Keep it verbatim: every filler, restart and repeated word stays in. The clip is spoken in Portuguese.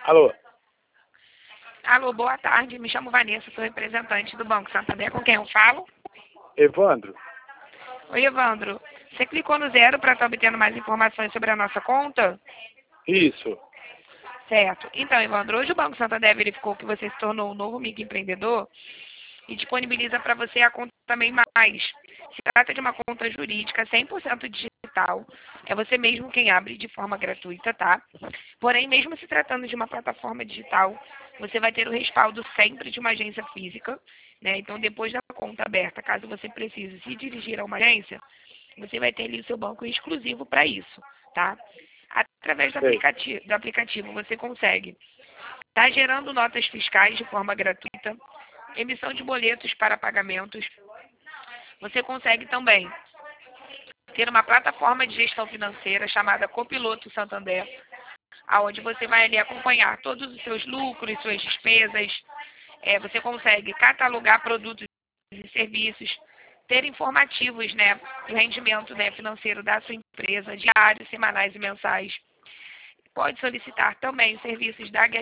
Alô? Alô, boa tarde. Me chamo Vanessa, sou representante do Banco Santander. Com quem eu falo? Evandro? Oi, Evandro. Você clicou no zero para estar obtendo mais informações sobre a nossa conta? Isso. Certo. Então, Evandro, hoje o Banco Santander verificou que você se tornou um novo microempreendedor e disponibiliza para você a conta também mais. Se trata de uma conta jurídica cem por cento digital. É você mesmo quem abre de forma gratuita, tá? Porém, mesmo se tratando de uma plataforma digital, você vai ter o respaldo sempre de uma agência física, né? Então, depois da conta aberta, caso você precise se dirigir a uma agência, você vai ter ali o seu banco exclusivo para isso, tá? Através do Sei. aplicativo, do aplicativo você consegue estar gerando notas fiscais de forma gratuita, emissão de boletos para pagamentos. Você consegue também ter uma plataforma de gestão financeira chamada Copiloto Santander, aonde você vai ali acompanhar todos os seus lucros, suas despesas. É, você consegue catalogar produtos e serviços, ter informativos, né, do rendimento, né, financeiro da sua empresa, diários, semanais e mensais. Pode solicitar também os serviços da